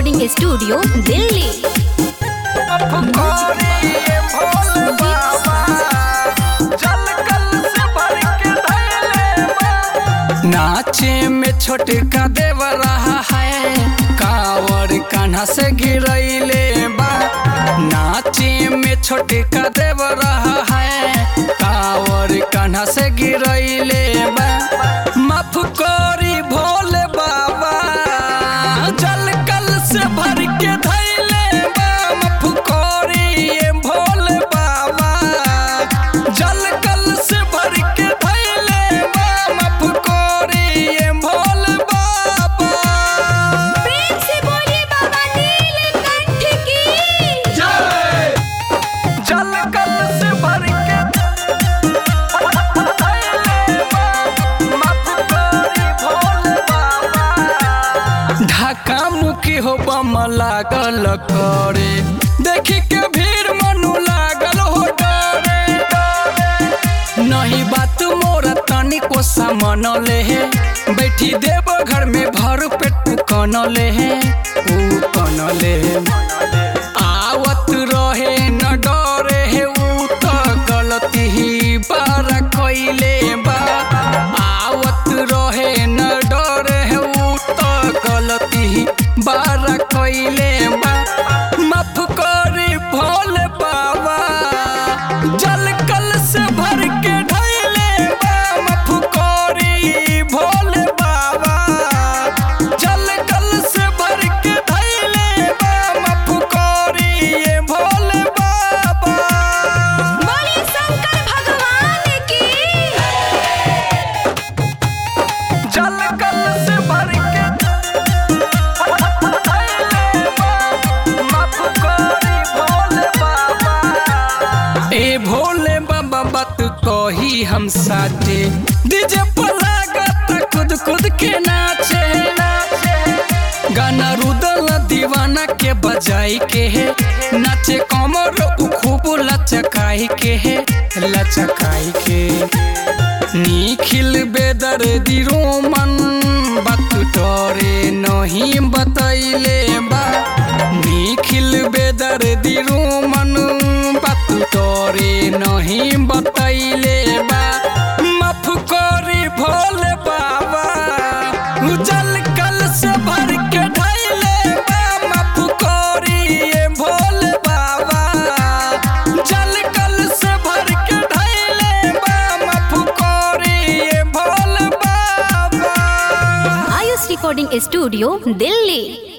Recording studio Delhi. नाचे में छोटका देव रहा है, कांवर कान्हा से गिरैले बा। नाचे में छोटका देव रहा है, कांवर कान्हा से गिरैले बा। माफ करी भोले बाबा, जल कल से भर के धैले बा। माफ करी भोले बाबा, जल कल से भर के धैले बा। माफ करी भोले बाबा। प्रेम से बोलिए बाबा नीलकंठ की जय। जल कल से भर के धैले बा। माफ करी भोले बाबा। ढाका मुखी हो बम लागल करे, देखी के भीड़ मनु लागल हो डरे। नहीं बात मोरा तनिको सामन ले है, बैठी देव घर में भर पेट कन ले है। ऊ कन ले आवत रहे न डरे है, ऊ तो गलती ही बारा कइले बा। आवत रहे न डरे है, ऊ तो गलती ही बारा कइले बा। माफ करी भोले बाबा, जल कल से भर के ढैले बा। माफ करी भोले बाबा, जल कल से भर के ढैले बा। माफ करी भोले बाबा। बोलिए शंकर भगवान की जल कल से भर के धैले बा। माफ करी भोले बाबा। ए भोले बाबा बात कही हम साथे, डीजे पर लागत खुद खुद के नाचे। गाना रुदल दीवाना के बजाई के है, नाचे कमर खूब लचकाई के है, लचकाई के। निखिल बेदर दी रोमन बात डरे नहीं बतैले बा। निखिल बेदर दी रोमन बात डरे नहीं बतैले बा। माफ करी भोले बाबा, जल कल से भर के ढैले बा। माफ करी भोले बाबा, जल कल से भर के ढैले बा। माफ करी भोले बाबा। Ayush recording studio Delhi.